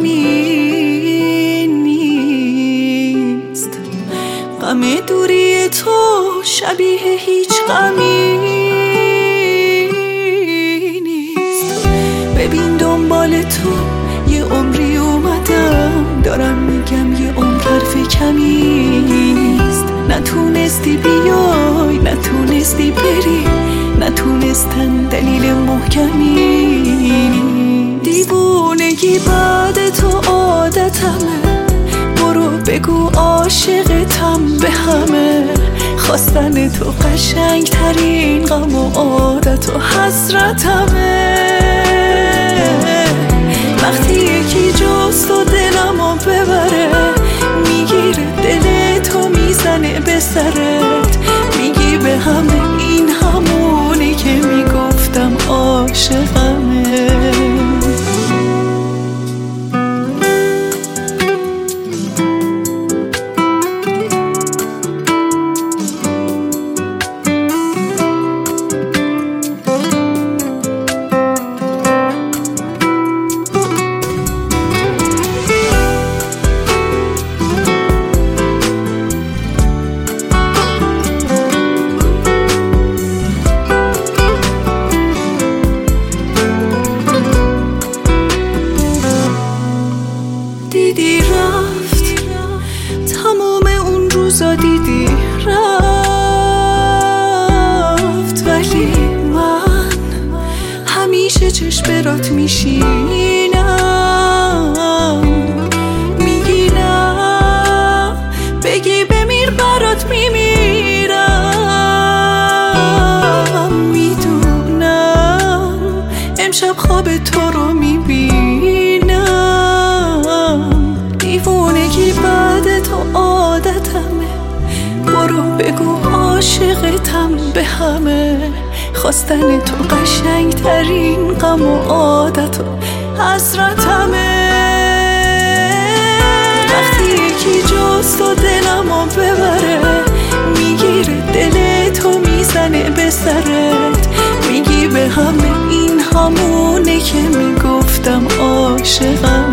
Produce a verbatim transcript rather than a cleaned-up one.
همین نیست. غم دوری تو شبیه هیچ غمی نیست. ببین دنبال تو یه عمری اومدم، دارم میگم یه عمر حرف کمیست. نتونستی بیای، نتونستی بری، نتونستن دلیل محکمی. دیوونگی بعد تو عادتمه، برو بگو عاشقتم به همه. خواستن تو قشنگ ترین غم و عادت و حسرتمه. وقتی یکی جز تو دلمو ببره، میگیره دل تو میزنه به سرت. میگی به همه این همونی که میگفتم عاشقمه. دیدی رفت تمام اون روزا، دیدی رفت، ولی من همیشه چشم برات میشینم. میگی نه، بگی بمیر برات میمیرم. میدونم امشب خواب تو رو میبینم. دیوونگی بعد تو عادتمه، برو بگو عاشقتم به همه. خواستن تو قشنگ ترین غم و عادت و حسرتمه. وقتی یکی جز تو دلمو ببره، میگیره دل تو میزنه به سرت. میگی به همه این همونه که میگفتم عاشقم.